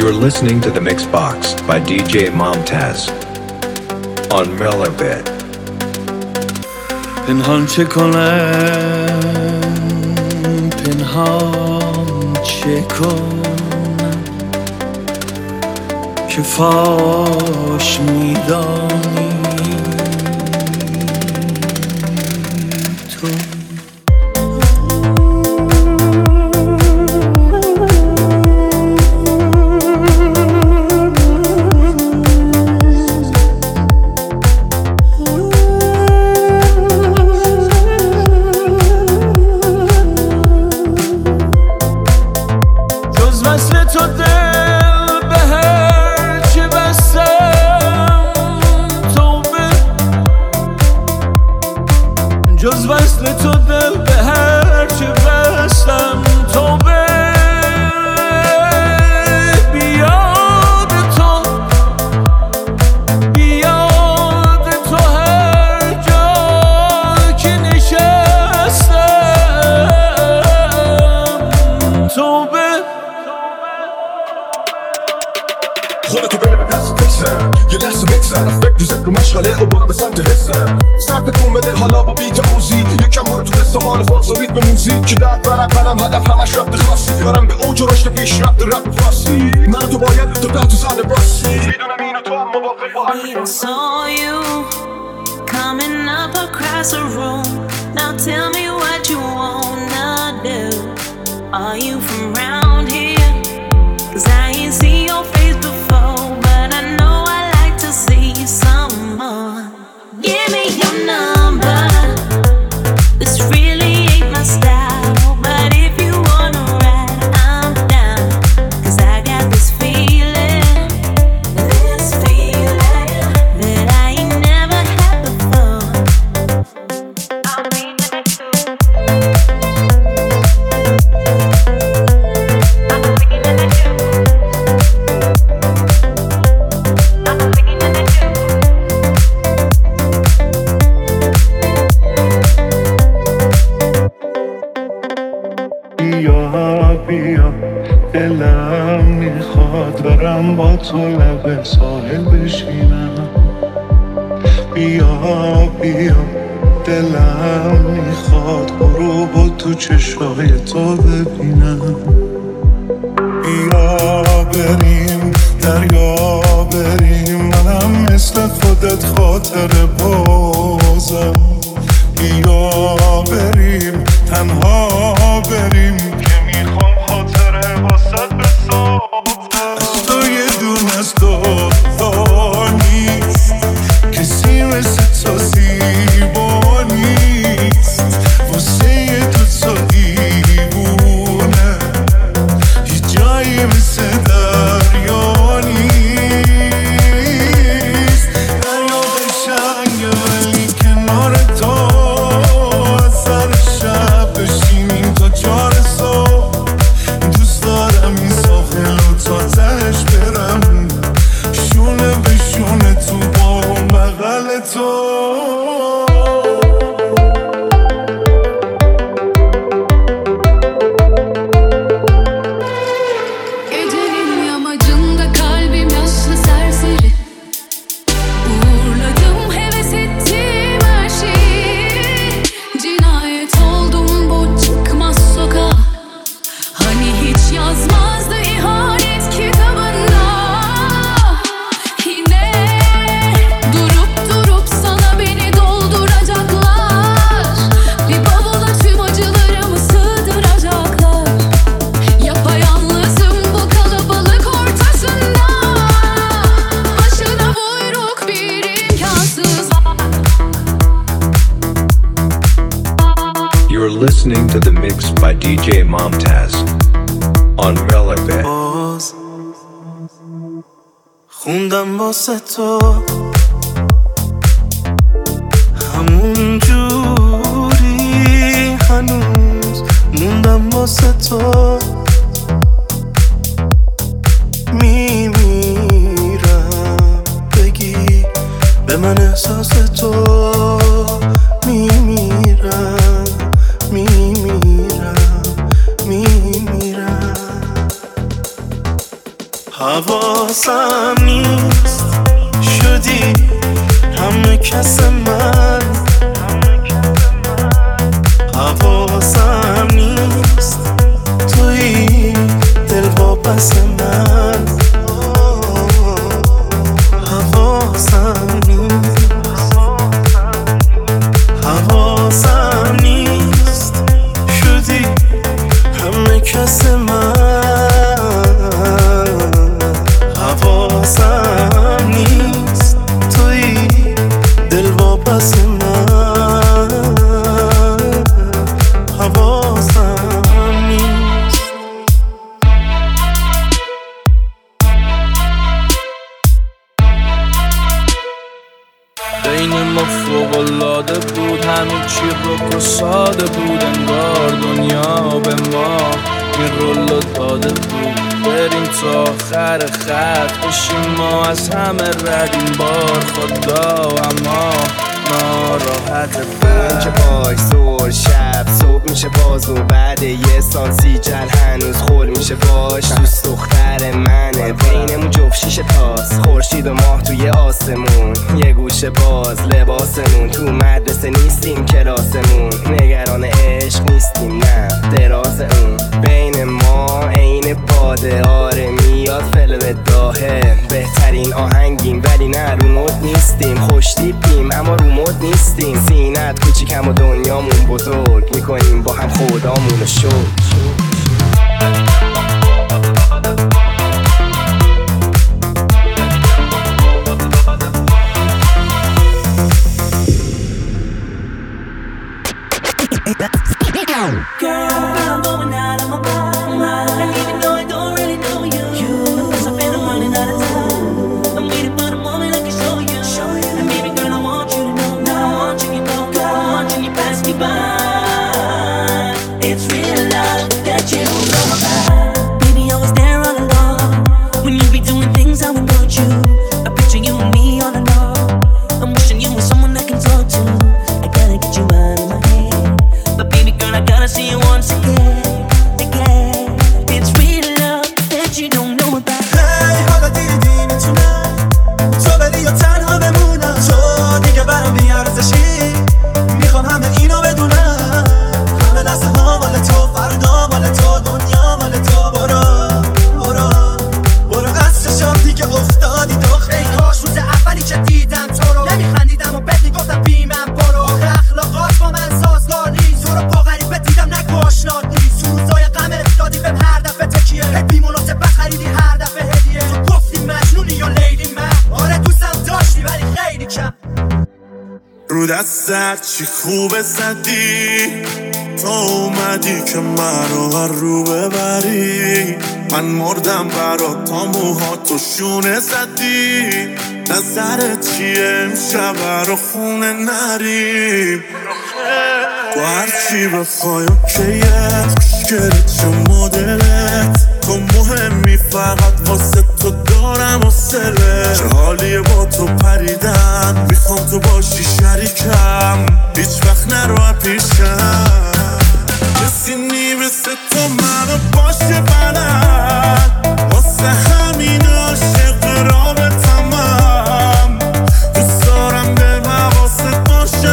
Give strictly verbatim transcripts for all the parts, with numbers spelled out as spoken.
You're listening to The Mix Box by دی جی Momtaz on Mellowbit. پنهان چه کنم، پنهان چه کنم که فاش میدانی تو. خودتو بره به دست فکرم یه لحظه بگذر از فکر تو ذکر و مشغله و برو به سمت حسم سرت کن بده حالا با بیت موزی یکم برو تو قسمان فاز و ریتم موزیک که درد برم قلم هدف همش رفت خاصی برم به اوج و رشد پیش رفت رپ فارسی من تو باید تو ده تو زن برسی میدونم اینو تو هم موافق با همین. Saw you coming up across the room. Now tell me what you wanna do. Are you from round here? Cause I ain't seen your face before, but I know I like to see some more. Give me your number. This really ain't my style, but if you wanna ride, I'm down. Cause I got this feeling, this feeling that I ain't never had before. I'll be next to بیا دلم میخواد برم با تو لب ساحل بشینم. بیا بیا دلم میخواد غروب و تو چشای تو ببینم. بیا بریم دریا بریم منم مثل خودت خاطر بازم. بیا بریم تنها بریم که میخوام خاطره واسد بسازم. از تو یه دون از تو نیست کسی مثل تو زیبا نیست. واسه یه تو تو دیوونه یه جایی مثل دریا نیست. دریا بشنگه ولی کنار تو از سر شب بشینیم تا چار صبح. دوست دارم این ساحل رو تا تهش برم شونه به شونه تو با اون بغل تو. You're listening to The Mix by دی جی Momtaz on Mellowbit. باز خوندم واسه تو همون جوری هنوز موندم واسه تو. میمیرم بگی به من احساس تو. میمیرم میمیرم میمیرم. حواسم نیست شدی همه کس من حواسم نیست توی دل واپس من حواسم نیست حواسم نیست شدی همه کس من حواسم نیست توی دل واپس من حواسم نیست بین ما فوق‌العاده بود همه چی رک و ساده بود انگار دنیا به ما این رولو داده بود بریم تا آخر خط بشیم ما از همه رد این بار خدا اما ناراحت من که پای سور شب صبح میشه باز و بعد یه سال سیجل هنوز خور میشه باش دوست دختر منه بینمون جفت شیشه تاس خورشید و ماه توی آسمون یه گوشه باز لباسمون تو مدرسه نیستیم کلاسمون نگران عشق نیستیم نه دراز اون بین ما عین باده آره میاد فلو داهه بهترین آهنگیم ولی نه رو مد نیستیم خوش تیپیم اما رو مد نیستیم سینت کوچیکم و دنیامون بزرگ میکنیم با هم خدامون رو شکر Girl, I'm going out of my mind. And even though I don't really know you, you, cause I feel I'm running out of time. I'm waiting for the moment I can show you. Show you. And baby girl, I want you to know. Now I want you, you know, girl, I want you, you pass me by. It's real love that you don't know about. Baby, I was there all along. When you be doing things I would want you. I picture you and me all along. I'm wishing you were someone I can talk to. I gotta get you out of my head. But baby girl, I gotta see you once again, again. It's real love that you don't know about. Hey, حالا دیدی میتونم تو بری یا تنها بمونم تو دیگه برام بیارزشی میخوام همه اینو بدونم همه لحظه ها مال تو فردا مال تو دنیا مال تو برو برو برو قصرشم دیگه افتادی داخل ای کاش روز اولی که دیدم تو رو نمیخندیدم و بهت میگفتم بیمم برو آخه اخلاقات با من سازگار نیست تو رو با غریبه دیدم نگو آشنا نیست تو روزای غمت دادی بهم هر دفعه تکیه هی بی‌مناسب خریدی هر دفعه هدیه تو گفتی مجنونی یا لیلی من آره دوستم داشتی ولی خیلی کم رو دستت چی خوبه زدی تو اومدی که منو هر رو ببری من مردم برات تا موهاتو شونه زدی نظرت چیه امشب رو خونه نریم تو هرچی بخوای اوکیه خوشگله چه مدلت تو مهمی فقط واسه تو دارم حوصله چه حالیه با تو پریدن میخوام تو باشی شریکم هیچ وقت نرو پیشم کسی نی مثل تو منو باشه بلد واسه همین عاشق رابطم هم دوست دارم به مواست باشه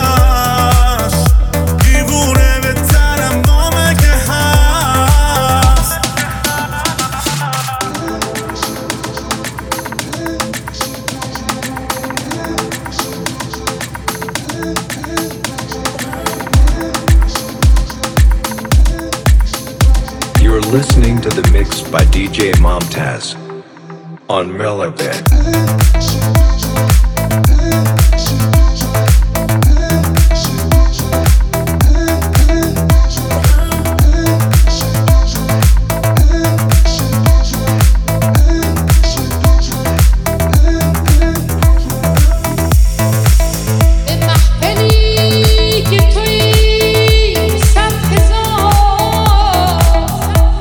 همش دیوونه به ترم نامگه هست You're listening to the mix by D J Momtaz on Mellowbed.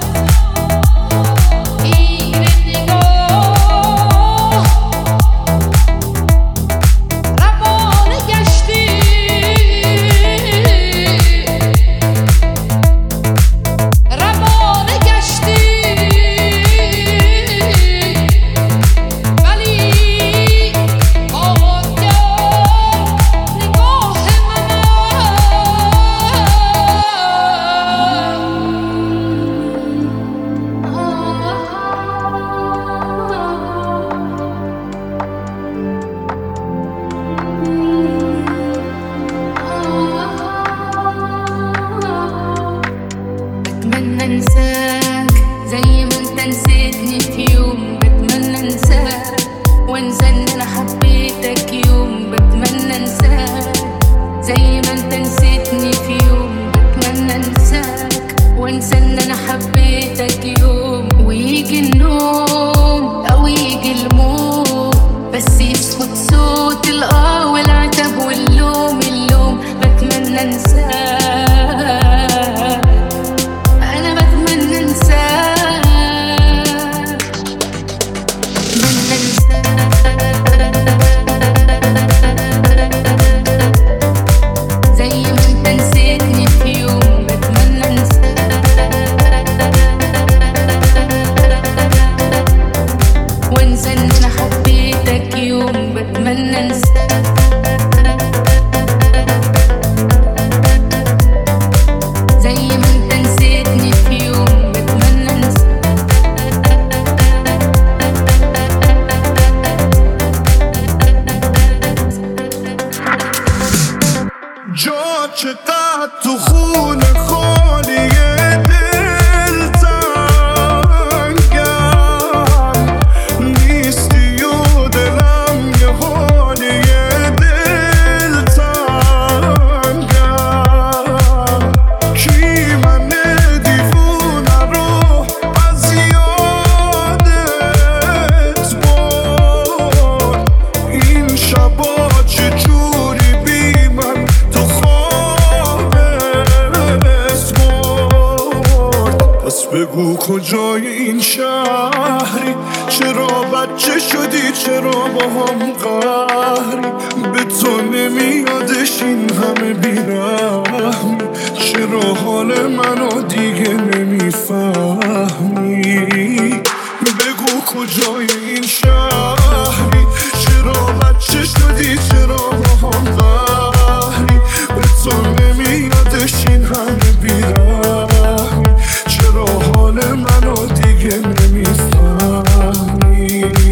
Oh چقدر تو خون خالی دل تنگم نیستی و دلم یه حالی دل تنگم کی من دیوونه رو از یادت برد این شبا چجوری بی من تو خوابت برد پس بگو کجای این شهری چرا بچه شدی چرا با هم قهری به تو نمیادش این همه بیرحمی چرا حال منو دیگه نمیفهمی بگو کجای این شهری چرا بچه شدی چرا با هم قهری به تو نمیادش این همه بیرحمی چرا حال منو دیگه نمیفهمی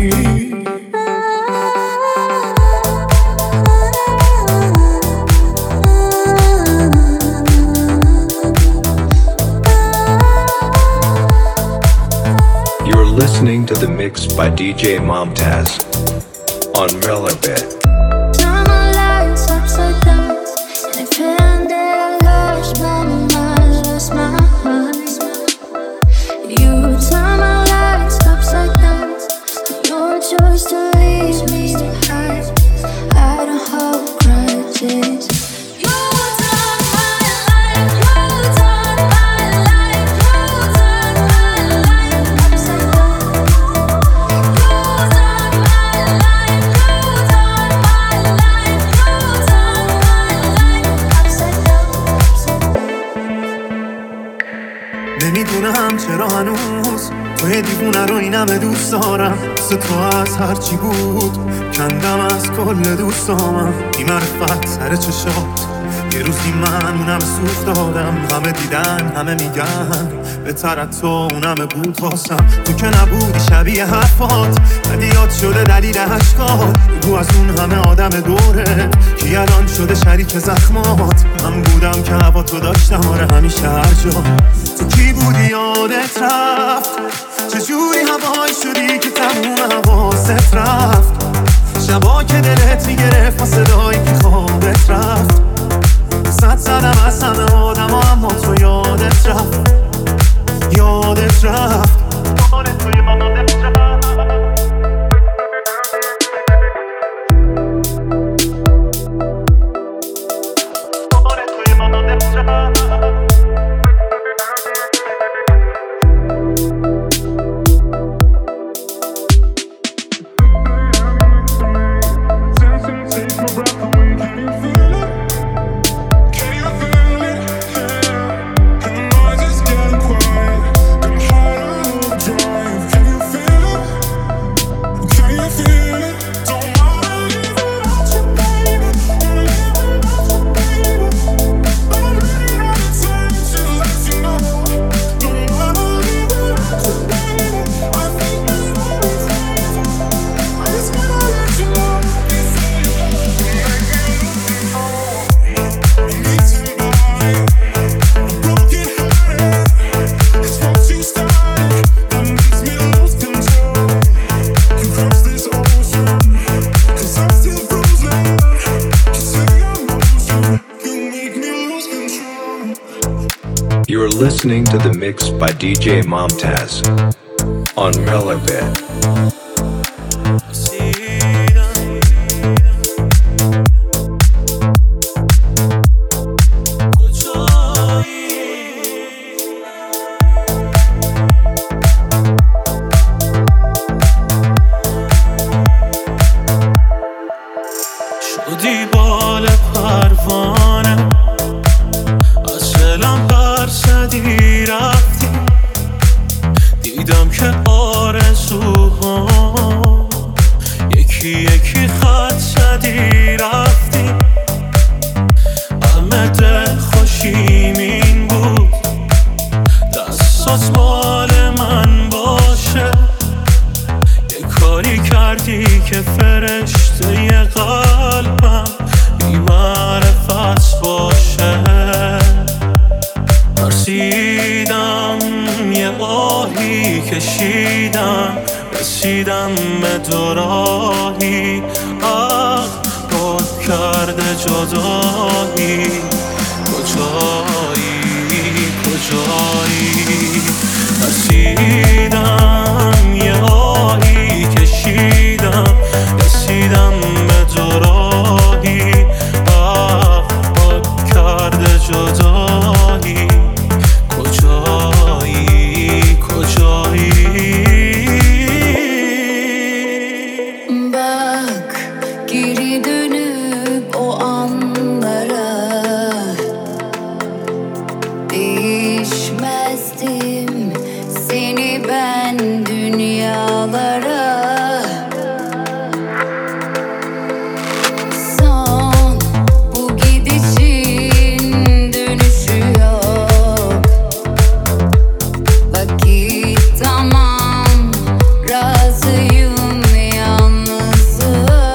You're listening to the mix by D J Momtaz on Relevant. Turn my lights upside down, and if and I lost my mind, lost my mind. You turn my lights upside down, your choice to leave me behind. I don't hold grudges. You turn my life, you turn my life, you turn my life upside down. You turn my life, you turn my life, you turn my life upside down, upside down. نمیدونم چرا هنوز توی دیوونه رو این همه دوست دارم مثل تو از هرچی بود کندم از کل دوستامم بی‌معرفت سر چشات یه روزی من اونم سوخت دادم همه دیدن همه میگن بهتر تو اونم بود واسم تو که نبودی شبیه حرفات ولی یاد شده دلیل عشقات بگو از اون همه آدم دوره کی الان شده شریک زخمات من بودم که هوا تو داشتم آره همیشه هر جا تو کی بودی یادت رفت چجوری هوای شدی که تموم حواست رفت شبا که دلت میگرفت و صدایی که خوابت رفت صد زدم از همه آدم ها اما تو یادت رفت یادت رفت یادت توی یادت رفت You're listening to the mix by D J Momtaz on Relevant. شدی بال پروانه از دلم پر زدی رفتی دیدم که آرزوها یکی یکی خط زدی رفتی همه دل خوشیمین بود دستات مال من باشه یه کاری کردی که فرشته قلبم بی معرفت باشه رسیدم به تو راهی آه پاک کرده جدایی کجایی کجایی رسیدم یه آهی کشیدم رسیدم به تو راهی آه پاک کرده جدایی کجایی کجایی Bak geri dönüp o anlara değişmezdim seni ben dünyalara son bu gidişin dönüşü yok vakit tamam razıyım yalnızlığa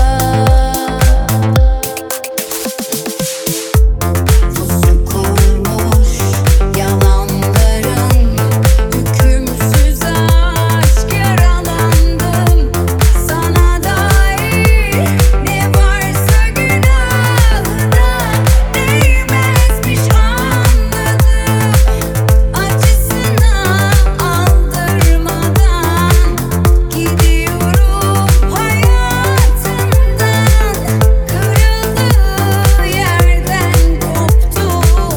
pusu kurmuş yalanların hükümsüz aşk yaralandım sana dair ne varsa günahına değmezmiş anladım acısına aldırmadan gidiyorum hayatından kırıldığı yerden koptu.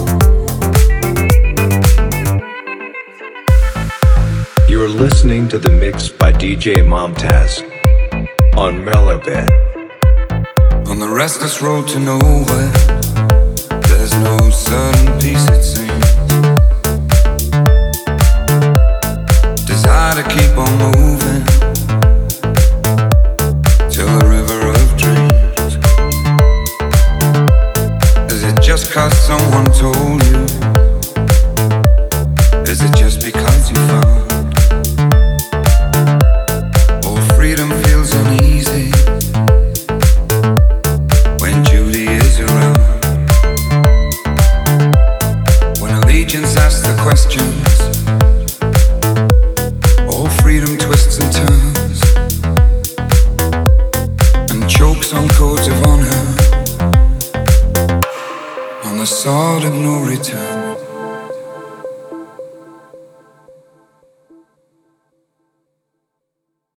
You're listening to the mix by D J Momtaz on Melobit. On the restless road to nowhere, there's no certain peace it seems. Desire to keep on moving till the river of dreams. Is it just 'cause someone told you? Is it just because you found all freedom feels uneasy when Judy is around? When allegiance asks the questions, all freedom twists and turns and chokes on codes of honor on the sword of no return.